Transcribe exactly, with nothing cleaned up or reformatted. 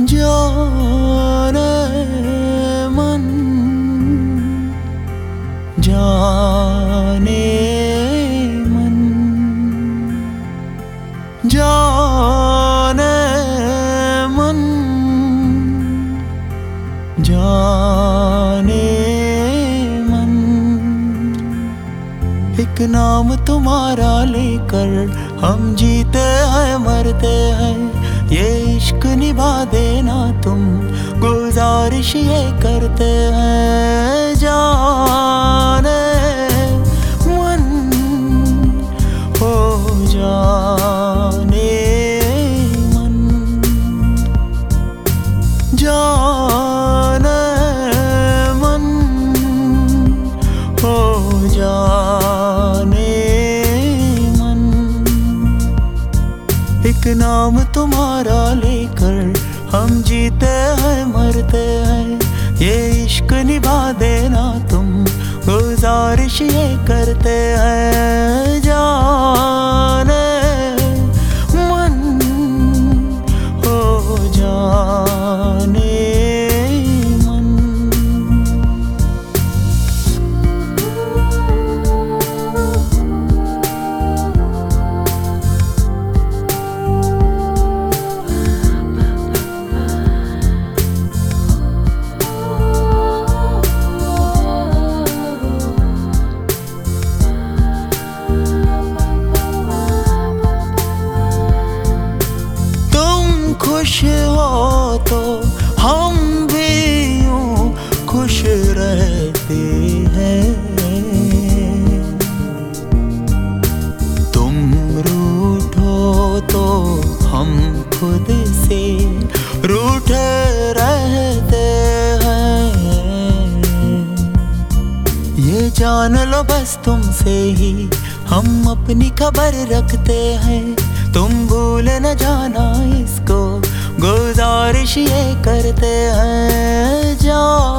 जाने मन जाने मन जाने मन जाने मन। एक नाम तुम्हारा लेकर हम जीते हैं मरते हैं, ये इश्क निभा देना तुम गुजारिश ये करते हैं। जाने मन हो जाने मन जाने मन हो जाने मन। एक नाम तुम्हारा लेकर हम जीते हैं मरते हैं, ये इश्क निभा देना तुम गुजारिश ये करते हैं। जाने मन हो जाने मन। खुश हो तो हम भी यूं खुश रहते हैं, तुम रूठो तो हम खुद से रूठे रहते हैं। ये जान लो बस तुमसे ही हम अपनी खबर रखते हैं, तुम भूल न जाना इसको गुजारिश ये करते हैं। जा